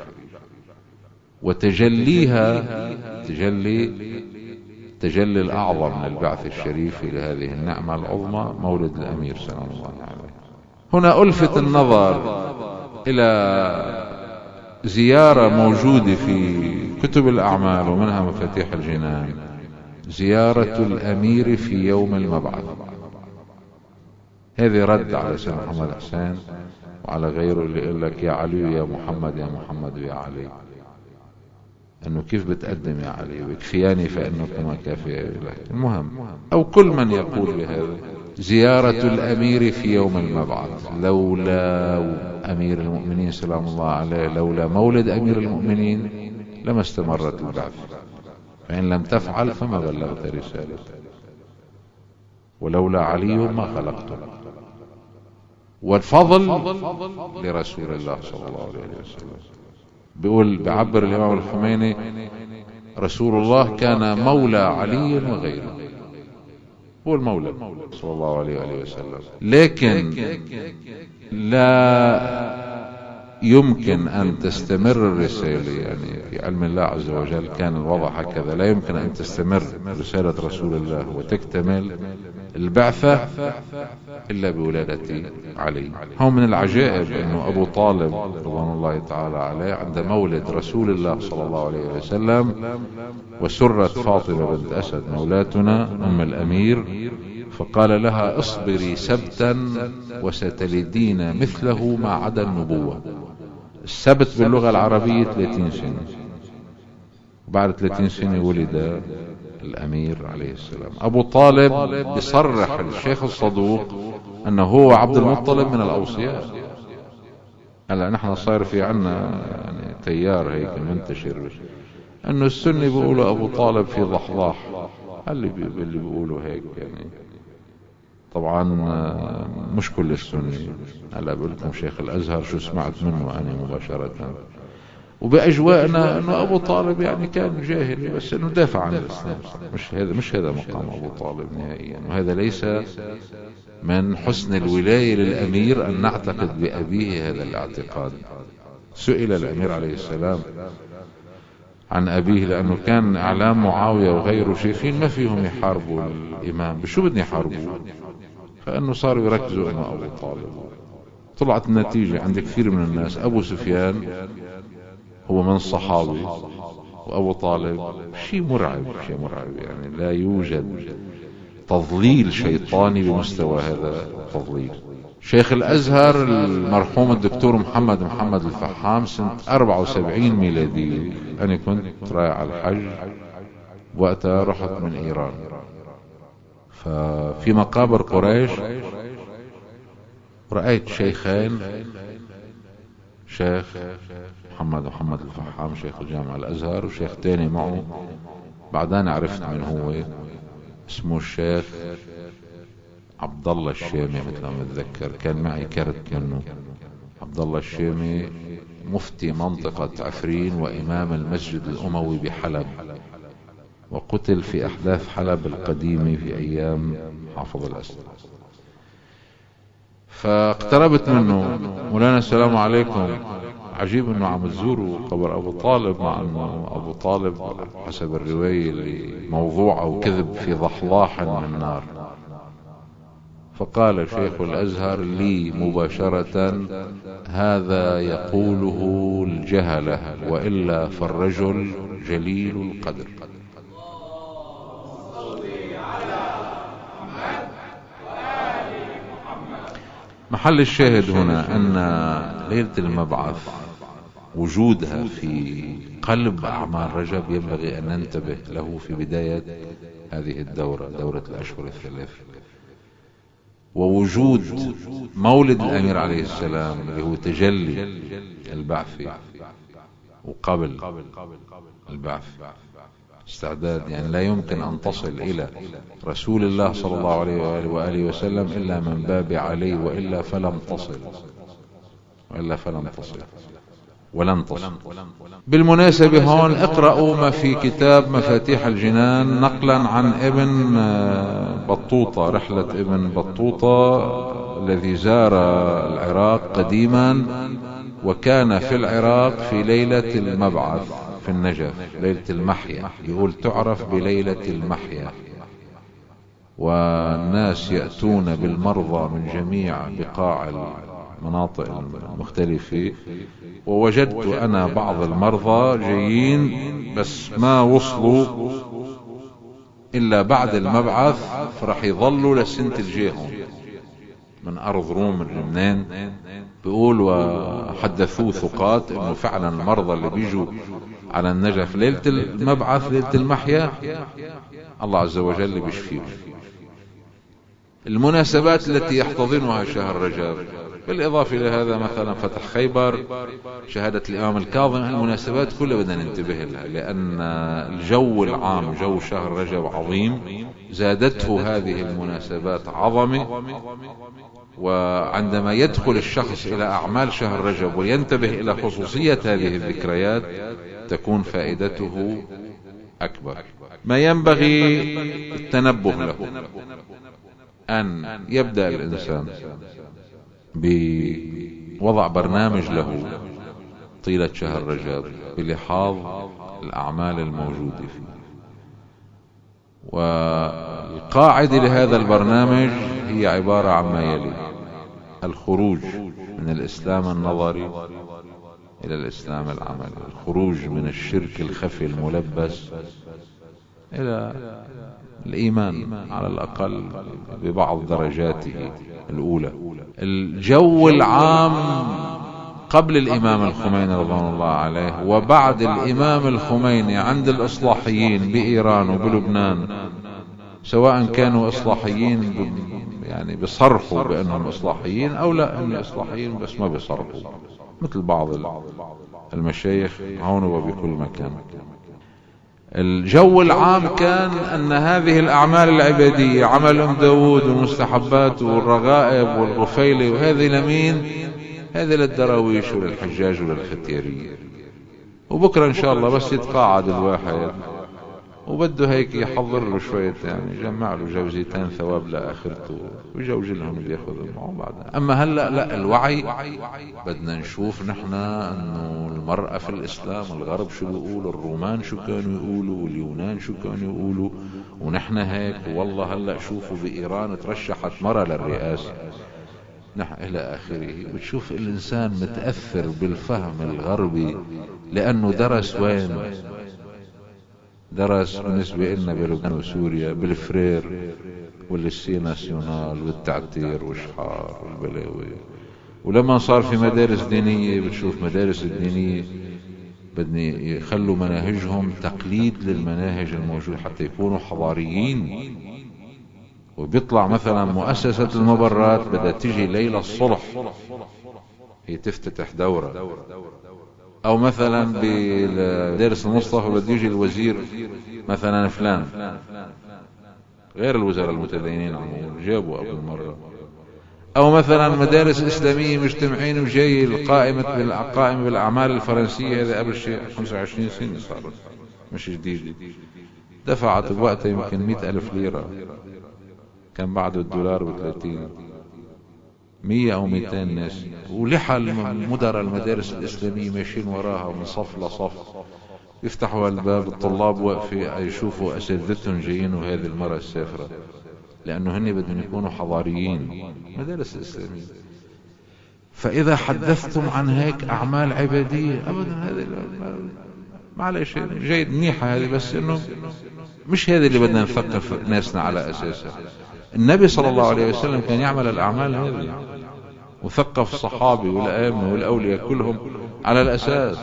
وتجليها تجلي تجلي الأعظم من البعث الشريف لهذه النعمة العظمى مولد الأمير سلام الله عليه. هنا ألفت النظر إلى زيارة موجودة في كتب الأعمال ومنها مفاتيح الجنان، زيارة الأمير في يوم المبعث. هذه رد على سيدنا محمد حسين وعلى غيره اللي يقول لك يا علي يا محمد يا محمد يا علي، انه كيف بتقدم يا علي ويكفياني فانه كما كافي إلهي. المهم او كل من يقول بهذا، زيارة الامير في يوم المبعث، لولا امير المؤمنين سلام الله عليه، لولا مولد امير المؤمنين لما استمرت البعث، فان لم تفعل فما بلغت رسالته، ولولا علي ما خلقته. والفضل لرسول الله صلى الله عليه وسلم. بيقول بعبر الإمام الخميني رسول الله كان مولى علي وغيره، هو المولى صلى الله عليه وسلم، لكن لا يمكن أن تستمر الرسالة، يعني في علم الله عز وجل كان الوضع هكذا، لا يمكن أن تستمر رسالة رسول الله وتكتمل البعثة إلا بولادة علي. هو من العجائب أنه أبو طالب رضوان الله تعالى عليه عند مولد رسول الله صلى الله عليه وسلم وسرت فاطمة بنت أسد مولاتنا أم الأمير، فقال لها اصبري سبتا وستلدين مثله ما عدا النبوة. السبت باللغة العربية ثلاثين سنة، وبعد ثلاثين سنة ولد الأمير عليه السلام. أبو طالب بيصرح الشيخ الصدوق أنه هو عبد المطلب من الأوصياء. هلا نحن صاير في عنا يعني تيار هيك منتشر أنه السنة بيقولوا أبو طالب في ضحضاح، اللي اللي بيقولوا هيك يعني. طبعا مش كل السنة. هلا بقول لكم شيخ الأزهر شو سمعت منه أنا مباشرة، وبأجواءنا أنه أبو طالب يعني كان جاهلي بس أنه دافع عن الإسلام. مش هذا مش هذا مقام أبو طالب نهائيا، وهذا ليس من حسن الولاية للأمير أن نعتقد بأبيه هذا الاعتقاد. سئل الأمير عليه السلام عن أبيه، لأنه كان إعلام معاوية وغيره شايفين ما فيهم يحاربوا الإمام، بشو بدنا يحاربوا؟ فأنه صاروا يركزوا أنه أبو طالب. طلعت النتيجة عند كثير من الناس أبو سفيان هو من الصحابي، وأبو طالب شيء مرعب، شيء مرعب يعني. لا يوجد تضليل شيطاني بمستوى هذا التضليل. شيخ الأزهر المرحوم الدكتور محمد محمد الفحام سنة أربعة وسبعين ميلادية. أنا كنت رايح على الحج وقتها، رحت من إيران، ففي مقابر قريش رأيت شيخين، شيخ محمد محمد الفحام شيخ الجامع الأزهر، وشيخ تاني معه بعدين عرفت من هو، اسمه الشيخ عبد الله الشامي مثل ما بتذكر، كان معي كرت منه. عبد الله الشامي مفتي منطقة عفرين وإمام المسجد الأموي بحلب، وقتل في أحداث حلب القديمة في أيام حافظ الأسد. فاقتربت منه، مولانا السلام عليكم، عجيب انه عم تزوروا قبر ابو طالب، مع انه ابو طالب حسب الرواية اللي موضوعة وكذب في ضحضاح من النار. فقال شيخ الأزهر لي مباشرة: هذا يقوله الجهلة، وإلا فالرجل جليل القدر. محل الشاهد هنا أن ليلة المبعث وجودها في قلب أعمال رجب ينبغي أن ننتبه له في بداية هذه الدورة، دورة الأشهر الثلاث. ووجود مولد الأمير عليه السلام اللي هو تجلي البعث وقبل البعث استعداد، يعني لا يمكن أن تصل إلى رسول الله صلى الله عليه وآله, وآله وسلم إلا من باب علي، وإلا فلم تصل، وإلا فلم تصل ولن تصل. بالمناسبة هون اقرأوا ما في كتاب مفاتيح الجنان نقلا عن ابن بطوطة، رحلة ابن بطوطة الذي زار العراق قديما، وكان في العراق في ليلة المبعث في النجف، ليلة المحيا، يقول تعرف بليلة المحيا، والناس يأتون بالمرضى من جميع بقاع المناطق المختلفة. ووجدت أنا بعض المرضى جايين بس ما وصلوا إلا بعد المبعث، فرح يظلوا لسنة الجيهم من أرض روم من لبنان. بيقول وحدثوه ثقات إنه فعلا المرضى اللي بيجوا على النجف ليلة المبعث ليلة المحيا الله عز وجل بيشفيهم. المناسبات التي يحتضنها شهر رجب، بالإضافة إلى هذا مثلا فتح خيبر، شهادة الإمام الكاظم، المناسبات كلها بدنا ننتبه لها، لأن الجو العام جو شهر رجب عظيم، زادته هذه المناسبات عظمة. وعندما يدخل الشخص إلى أعمال شهر رجب وينتبه إلى خصوصية هذه الذكريات تكون فائدته أكبر. ما ينبغي التنبه له أن يبدأ الإنسان بوضع برنامج له طيلة شهر رجب بلحاظ الأعمال الموجودة فيه. والقاعدة لهذا البرنامج هي عبارة عن ما يلي: الخروج من الإسلام النظري إلى الإسلام العملي، الخروج من الشرك الخفي الملبس إلى الإيمان على الأقل ببعض درجاته الأولى. الجو العام قبل الإمام الخميني رضوان الله عليه وبعد الإمام الخميني عند الإصلاحيين بإيران وبلبنان، سواء كانوا إصلاحيين يعني بيصرحوا بأنهم إصلاحيين أو لا أنهم إصلاحيين بس ما بيصرحوا، مثل بعض المشايخ هون وبكل مكان. الجو العام كان أن هذه الأعمال العبادية، عمل أم داود والمستحبات والرغائب والغفيلة، وهذه لمين؟ هذه للدراويش وللحجاج وللختيارية. وبكرة إن شاء الله بس يتقاعد الواحد وبده هيك يحضر له شوية، يعني جمع له جوزيتين ثواب لآخرته ويجوز لهم اللي ياخذهم معه بعدها. أما هلأ لا، الوعي بدنا نشوف نحن أنه المرأة في الإسلام، الغرب شو بيقولوا، الرومان شو كانوا يقولوا، واليونان شو كانوا يقولوا، ونحن هيك. والله هلأ شوفوا بإيران ترشحت مرة للرئاسة نحن إلى آخره. بتشوف الإنسان متأثر بالفهم الغربي لأنه درس وين؟ درس بالنسبة لنا بلبنان وسوريا بالفرير والليسي ناسيونال والتعتير والشحار والبلاوي. ولما صار في مدارس دينية بتشوف مدارس الدينية بدني يخلوا مناهجهم تقليد للمناهج الموجودة حتى يكونوا حضاريين. وبيطلع مثلا مؤسسة المبرات بدها تجي ليلة الصلح هي تفتتح دورة، او مثلا بدرس المصطفى بده يجي الوزير مثلا فلان غير الوزراء المتدينين عموما جابوا قبل مرة، او مثلا مدارس اسلامية مجتمعين وجاي القائمة بالقائمة بالاعمال الفرنسية. هذا قبل شيء خمسة وعشرين سنة صارت مش جديد، دفعت بوقتها يمكن مئة الف ليرة، كان بعده الدولار بثلاثين، مية او مئتين ناس، ولحى مدراء المدارس الاسلامية ماشيين وراها من صف لصف، يفتحوا الباب الطلاب واقفين يشوفوا اساتذتهم جايين وهذه المرة السافرة، لانه هن بدهم يكونوا حضاريين مدارس الاسلامية. فاذا حدثتم عن هيك اعمال عبادية ابدا هذه معلش جيد منيحة هذه، بس انه مش هذا اللي بدنا نثقف ناسنا على اساسها. النبي صلى الله عليه وسلم كان يعمل الاعمال هذه، وثقف الصحابي والائمه والاولياء كلهم على الاساس.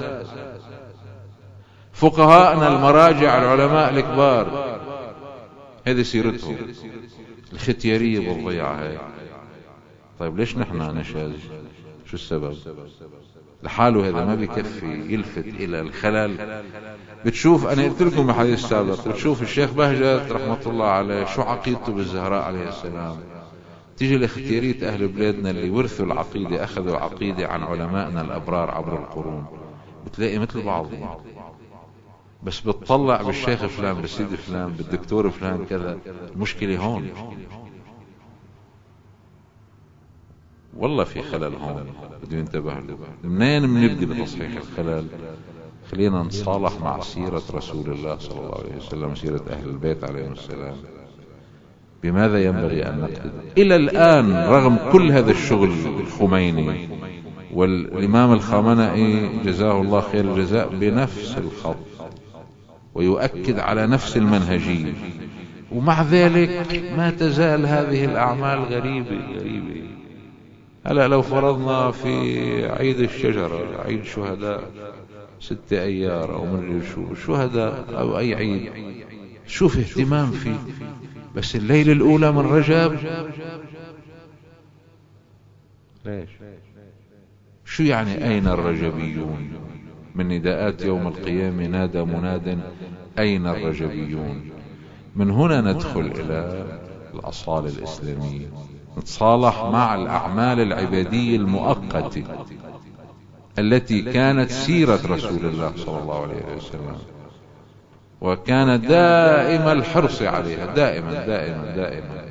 فقهاءنا المراجع العلماء الكبار هذه سيرتهم، الختياريه بالضيعه هاي. طيب ليش نحن نشاذ؟ شو السبب؟ لحاله هذا ما بيكفي يلفت الى الخلل. بتشوف انا قلت لكم بحديث سابق، بتشوف الشيخ بهجت رحمة الله عليه شو عقيدته بالزهراء عليه السلام، تيجي لاختيارية اهل بلادنا اللي ورثوا العقيدة اخذوا العقيدة عن علمائنا الابرار عبر القرون، بتلاقي مثل بعضهم. بس بتطلع بالشيخ فلان بالسيد فلان بالدكتور فلان كذا، المشكلة هون والله في خلل هون بده ينتبه له. منين بنبدي بتصحيح الخلل؟ خلينا نتصالح مع سيرة رسول الله صلى الله عليه وسلم، سيرة أهل البيت عليهم السلام. بماذا ينبغي أن نقتدي؟ إلى الآن رغم كل هذا الشغل الخميني والإمام الخامنئي جزاه الله خير الجزاء بنفس الخط ويؤكد على نفس المنهجية، ومع ذلك ما تزال هذه الأعمال غريبة غريبة. هلا لو فرضنا في عيد الشجرة، عيد شهداء ستة أيار أو من شو شهداء أو أي عيد، شوف اهتمام فيه. بس الليلة الأولى من رجب ليش؟ شو يعني أين الرجبيون؟ من نداءات يوم القيامة نادى مناد أين الرجبيون. من هنا ندخل إلى الأصالة الإسلامية، نتصالح مع الأعمال العبادية المؤقتة التي كانت سيرة رسول الله صلى الله عليه وسلم، وكان دائم الحرص عليها، دائما دائما دائما.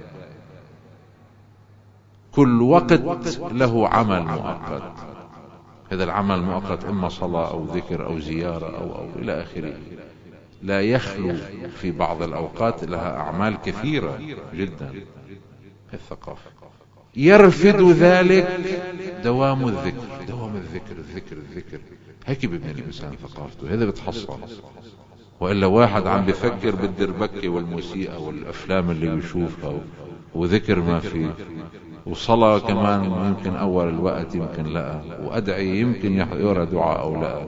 كل وقت له عمل مؤقت، هذا العمل المؤقت إما صلاة أو ذكر أو زيارة أو, أو إلى آخره. لا يخلو في بعض الأوقات لها أعمال كثيرة جدا. الثقافة يرفض ذلك دوام الذكر، دوام الذكر الذكر الذكر هيك بيبني الإنسان ثقافته، هذا بتحصل. وإلا واحد عم بفكر بالدربكة والموسيقى والأفلام اللي بيشوفها وذكر ما فيه، وصلاة كمان يمكن أول الوقت يمكن لا، وأدعي يمكن يرى دعاء أو لا.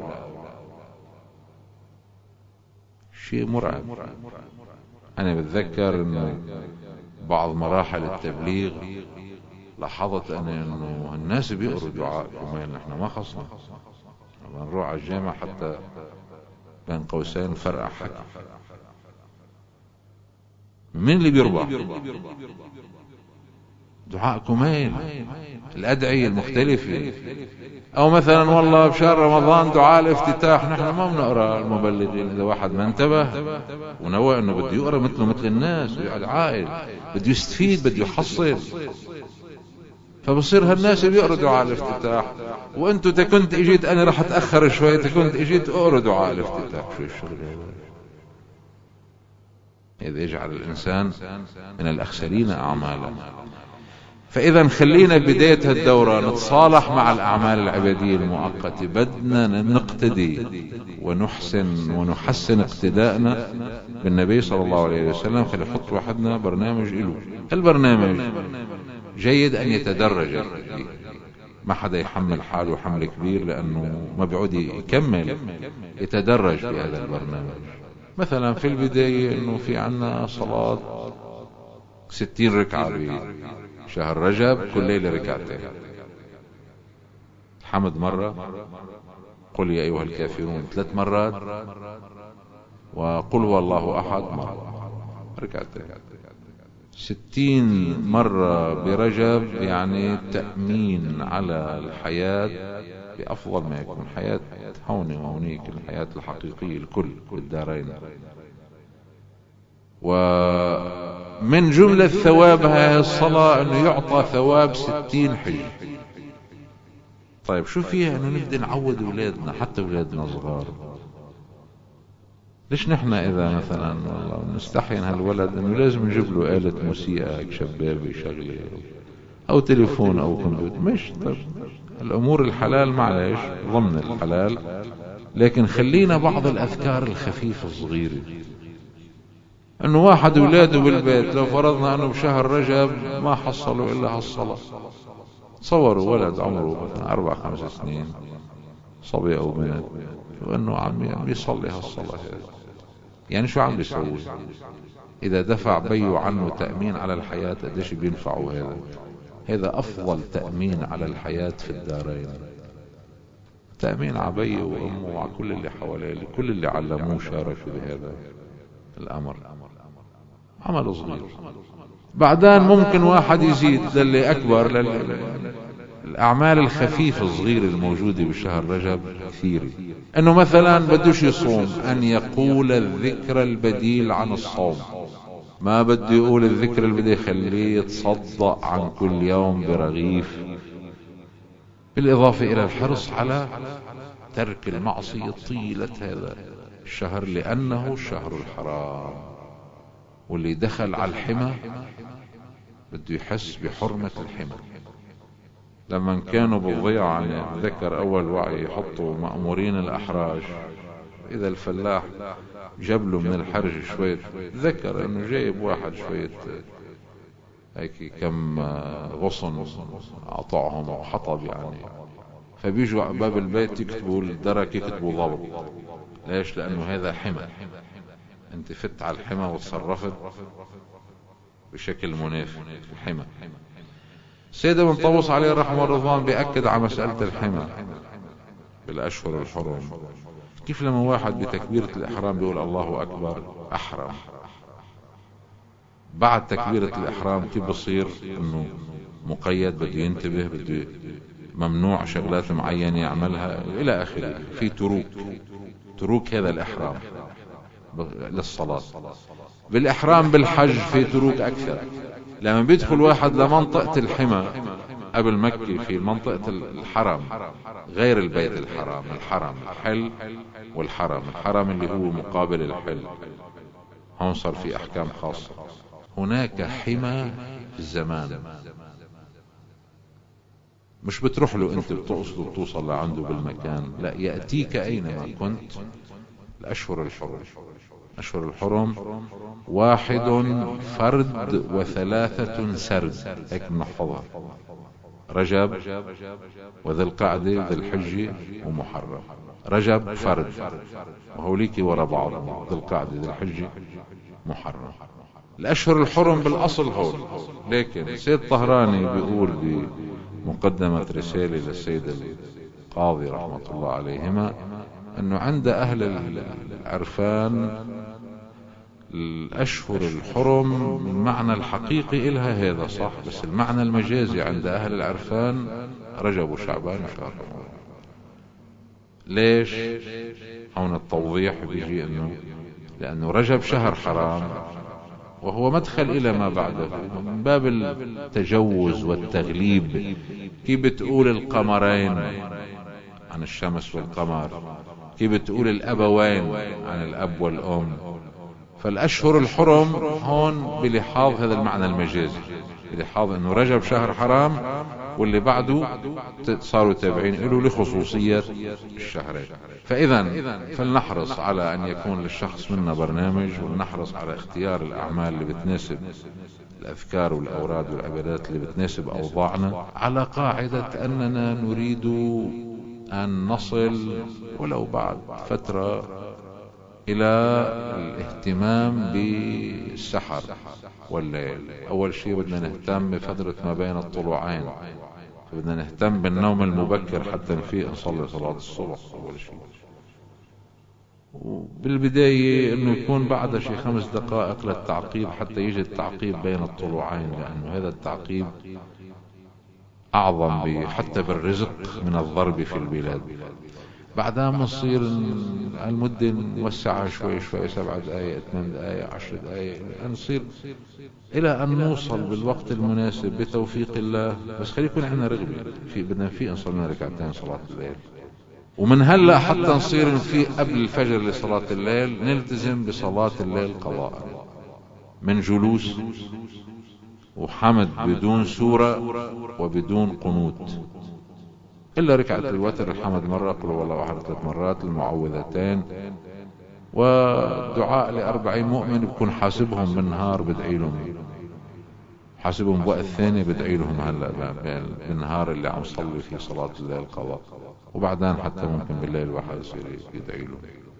شيء مرعب. أنا بتذكر إنه بعض مراحل التبليغ لاحظت أنا إنه الناس بيقروا دعاء كمان، نحن ما خصنا نروح على الجامع حتى بين قوسين فرقع حكي. مين اللي بيربح؟ دعاء كمان، الأدعية المختلفة. أو مثلا والله بشهر رمضان دعاء الافتتاح، نحن ما بنقرأ المبلغين. إذا واحد ما انتبه ونوى أنه بده يقرأ مثله مثل الناس ويقعد عائل، بده يستفيد، بده يحصل، فبصير هالناس بيقرأوا دعاء الافتتاح، وانتو تكنت اجيت انا رح اتأخر شوي، تكنت اجيت اقرأ دعاء الافتتاح. شو الشغل هذا؟ يجعل الانسان من الاخسرين اعمالا. فإذا خلينا بداية الدورة نتصالح مع الأعمال العبادية المؤقتة، بدنا نقتدي ونحسن ونحسن اقتدائنا بالنبي صلى الله عليه وسلم. خلي نحط واحدنا برنامج له. البرنامج جيد أن يتدرج، ما حدا يحمل حاله حمل كبير لأنه ما بيعود يكمل، يتدرج في هذا البرنامج. مثلا في البداية إنه في عنا صلاة ستين ركعة بشهر رجب، كل ليلة ركعتين، حمد مرة، قل يا أيها الكافرون ثلاث مرات، وقل هو الله أحد مرة، ركعتين. ستين مرة برجب يعني تأمين على الحياة بأفضل ما يكون، حياة هوني وهونيك، الحياة الحقيقية الكل بالدارين. ومن جملة ثواب هذه الصلاة أنه يعطى ثواب ستين حج. طيب شو فيها؟ أنه نبدأ نعود أولادنا، حتى أولادنا صغار. ليش نحن إذا مثلا والله نستحين هالولد أنه لازم نجيب له آلة موسيقى شباب يشغلها أو تليفون أو كمبيوتر؟ مش طيب الأمور الحلال معلش ضمن الحلال، لكن خلينا بعض الأذكار الخفيفة الصغيرة. أنه واحد أولاده بالبيت لو فرضنا أنه بشهر رجب ما حصلوا إلا هالصلاة، تصوروا ولد عمره مثلا أربع خمس سنين، صبي أو بنت، وأنه عم يصلي هالصلاة، يعني شو عم بيسوي؟ إذا دفع بيه عنه تأمين على الحياة قديش بينفعه هذا؟ هذا أفضل تأمين على الحياة في الدارين، تأمين على بيه وأمه وعلى كل اللي حواليه، كل اللي علموه شاركوا بهذا الأمر. عمل صغير. بعدين ممكن واحد يزيد للي أكبر، للأعمال الخفيفة الصغيرة الموجودة بشهر رجب كثيرة. أنه مثلا بدوش يصوم، أن يقول الذكر البديل عن الصوم. ما بده يقول الذكر البديل، يخليه يتصدق عن كل يوم برغيف، بالإضافة إلى الحرص على ترك المعصية طيلة هذا الشهر، لأنه الشهر الحرام. واللي دخل على الحمى بده يحس بحرمة الحمى. لما كانوا بالضيعة يعني ذكر أول وعي يحطوا مأمورين الأحراج، إذا الفلاح جاب له من الحرج شوية، ذكر إنه جايب واحد شوية هيك كم غصن أعطاهم أو حطب يعني، فبيجوا باب البيت يكتبوا الدرك، يكتبوا ضبط. ليش؟ لأنه هذا حمى، أنت فت على الحمى وتصرفت بشكل منافي. الحمى سيدة بن طاووس عليه الرحمة والرضوان بيأكد على مسألة الحمى بالأشهر الحرم. كيف لما واحد بتكبيرة الإحرام بيقول الله أكبر أحرم، بعد تكبيرة الإحرام كيف بصير إنه مقيد، بده ينتبه، بده ممنوع شغلات معينة يعملها إلى آخره. في تروك، تروك هذا الإحرام للصلاة. بالإحرام بالحج في تروك أكثر. لما بيدخل واحد لمنطقة الحمى قبل مكة، في منطقة الحرم غير البيت الحرام، الحرم الحل والحرم، الحرم اللي هو مقابل الحل، هون صار في أحكام خاصة. هناك حمى في الزمان، مش بتروح له انت بتقصد وبتوصل لعنده بالمكان، لا، يأتيك اينما كنت. الاشهر الحرم، اشهر الحرم واحد فرد وثلاثة سرد، هيك بنحفظها: رجب وذي القعدة وذي الحجة ومحرم. رجب فرد وهوليكي ورا بعض، ذي القعدة ذي الحجة محرم. الاشهر الحرم بالاصل هول، لكن سيد طهراني بيقول بمقدمة رسالة للسيد القاضي رحمة الله عليهما انه عند اهل العرفان الاشهر الحرم المعنى الحقيقي إلها هذا صح، بس المعنى المجازي عند اهل العرفان رجب وشعبان وشهر رمضان. ليش؟ هون التوضيح بيجي انه لانه رجب شهر حرام وهو مدخل الى ما بعده، من باب التجوز والتغليب. كيف بتقول القمرين عن الشمس والقمر، كيف بتقول الابوين عن الاب والام، فالأشهر الحرم هون بلحاظ هذا المعنى المجازي، بلحاظ أنه رجب شهر حرام واللي بعده صاروا تابعين له لخصوصية الشهرين. فإذا فلنحرص على أن يكون للشخص منا برنامج، ونحرص على اختيار الأعمال اللي بتناسب الأذكار والأوراد والعبادات اللي بتناسب أوضاعنا، على قاعدة أننا نريد أن نصل ولو بعد فترة إلى الاهتمام بالسحر والليل. أول شيء بدنا نهتم بفترة ما بين الطلوعين، بدنا نهتم بالنوم المبكر حتى نفيق نصلي صلاة الصبح أول شيء. وبالبداية انه يكون بعد شي خمس دقائق للتعقيب حتى يجي التعقيب بين الطلوعين، لانه هذا التعقيب اعظم حتى بالرزق من الضرب في البلاد. بعدها بنصير المدة نوسعها شوي شوي، سبع دقائق، ثمان دقائق، عشر دقائق، نصير الى ان نوصل بالوقت المناسب بتوفيق الله. بس خلي يكون عندنا رغبة في، بدنا نفيق نصلي ركعتين صلاة الليل، ومن هلا حتى نصير نفيق قبل الفجر لصلاة الليل، نلتزم بصلاة الليل قضاء من جلوس وحمد بدون سورة وبدون قنوت، إلا ركعة الوتر الحمد مرة، قل هو الله أحد ثلاث مرات، المعوذتين، ودعاء لأربعين مؤمن بكون حاسبهم بالنهار بدعي لهم، حاسبهم بوقت ثاني بدعي لهم هلا بالنهار اللي عم صلي في صلاة الليل قضاء، وبعدين حتى ممكن بالليل واحد يصير يدعي له.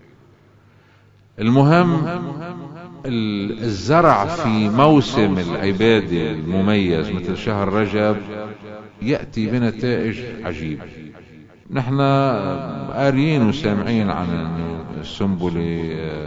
المهم الزرع في موسم العبادة المميز مثل شهر رجب يأتي بنتائج عجيبة. نحن قاريين وسامعين عن السنبلة،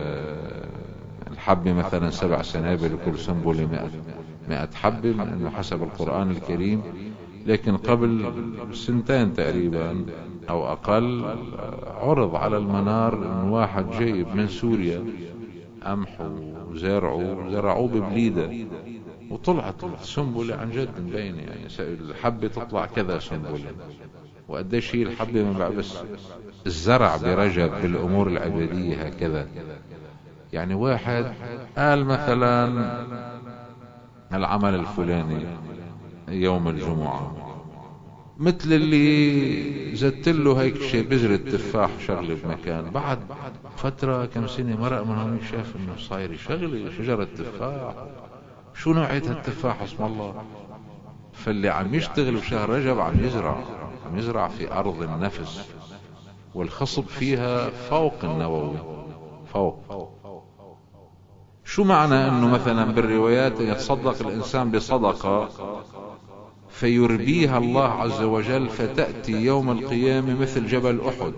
الحبة مثلا سبع سنابل وكل سنبلة مئة مئة حبة انه حسب القرآن الكريم، لكن قبل سنتين تقريبا او اقل عرض على المنار ان واحد جايب من سوريا قمح وزرعه زرعوه ببليدة، وطلعت السنبلة عن جد مبينة، يعني الحبة تطلع كذا سنبلة، وقديش هي الحبة من بعد. بس الزرع برجب بالامور العبادية هكذا، يعني واحد قال مثلا العمل الفلاني يوم الجمعة، مثل اللي زدت له هيك شيء بذرة تفاح شغله بمكان، بعد فترة كم سنة مرق من هون شاف انه صاير شغله شجرة تفاح، شو نوعية هالتفاح اسم الله. فاللي عم يشتغل بشهر رجب عم يزرع، عم يزرع في ارض النفس، والخصب فيها فوق النووي فوق. شو معنى انه مثلا بالروايات يتصدق الانسان بصدقة فيربيها الله عز وجل فتأتي يوم القيامة مثل جبل احد؟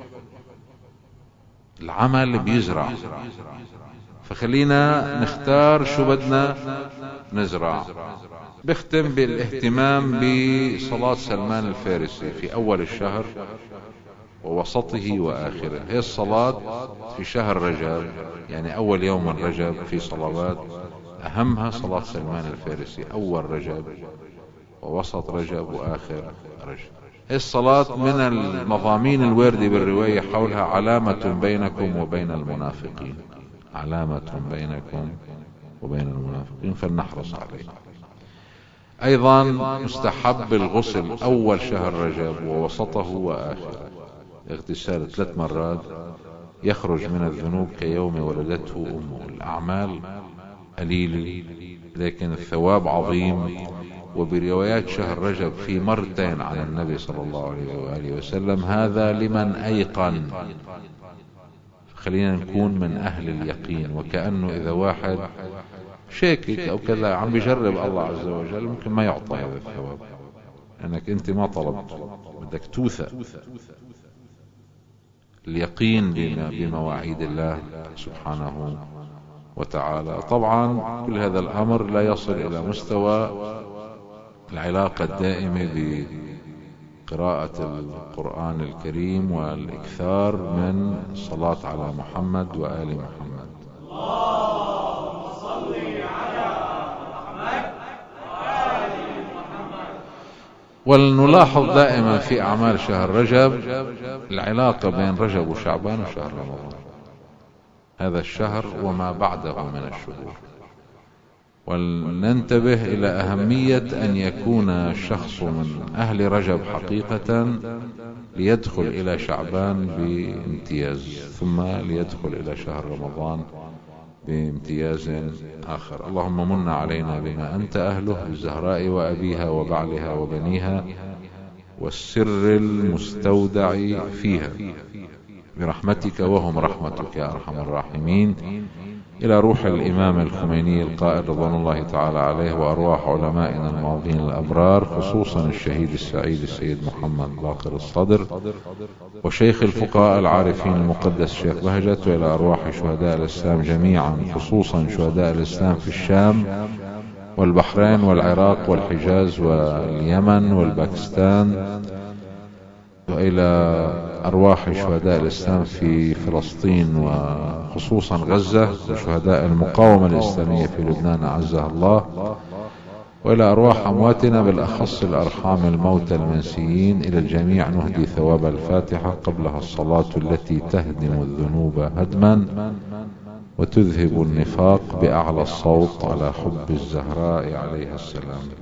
العمل بيزرع، فخلينا نختار شو بدنا نزرع. بختم بالاهتمام بصلاة سلمان الفارسي في اول الشهر ووسطه واخره. هي الصلاة في شهر رجب، يعني اول يوم من رجب في صلوات اهمها صلاة سلمان الفارسي، اول رجب ووسط رجب واخر رجب. هي الصلاة من المضامين الواردة بالرواية حولها علامة بينكم وبين المنافقين، علامة بينكم وبين المنافقين، فلنحرص عليها. ايضا مستحب الغسل اول شهر رجب ووسطه واخره، اغتسال ثلاث مرات يخرج من الذنوب كيوم ولدته امه. الاعمال قليلة لكن الثواب عظيم، وبروايات شهر رجب في مرتين عن النبي صلى الله عليه وآله وسلم هذا لمن ايقن. خلينا نكون من اهل اليقين، وكأنه اذا واحد شاكك او كذا عم بيجرب الله عز وجل ممكن ما يعطى هذا الثواب، انك انت ما طلبت، بدك توثق اليقين بمواعيد الله سبحانه وتعالى. طبعا كل هذا الامر لا يصل الى مستوى العلاقة الدائمة بقراءة القرآن الكريم والاكثار من الصلاة على محمد وآل محمد. اللهم صل على محمد وآل محمد. ولنلاحظ دائما في اعمال شهر رجب العلاقة بين رجب وشعبان وشهر رمضان. هذا الشهر وما بعده من الشهور. ولننتبه إلى أهمية أن يكون الشخص من أهل رجب حقيقة ليدخل إلى شعبان بامتياز، ثم ليدخل إلى شهر رمضان بامتياز آخر. اللهم من علينا بما أنت أهله، بالزهراء وأبيها وبعلها وبنيها والسر المستودع فيها برحمتك وهم رحمتك يا أرحم الراحمين. إلى روح الإمام الخميني القائد رضوان الله تعالى عليه، وأرواح علمائنا الماضين الأبرار، خصوصا الشهيد السعيد السيد محمد باقر الصدر، وشيخ الفقهاء العارفين المقدس الشيخ بهجت، وإلى أرواح شهداء الإسلام جميعا، خصوصا شهداء الإسلام في الشام والبحرين والعراق والحجاز واليمن والباكستان، وإلى أرواح شهداء الإسلام في فلسطين وخصوصا غزة، وشهداء المقاومة الإسلامية في لبنان أعزها الله، وإلى أرواح أمواتنا بالأخص الأرحام الموتى المنسيين. إلى الجميع نهدي ثواب الفاتحة قبلها الصلاة التي تهدم الذنوب هدما وتذهب النفاق بأعلى الصوت على حب الزهراء عليها السلام.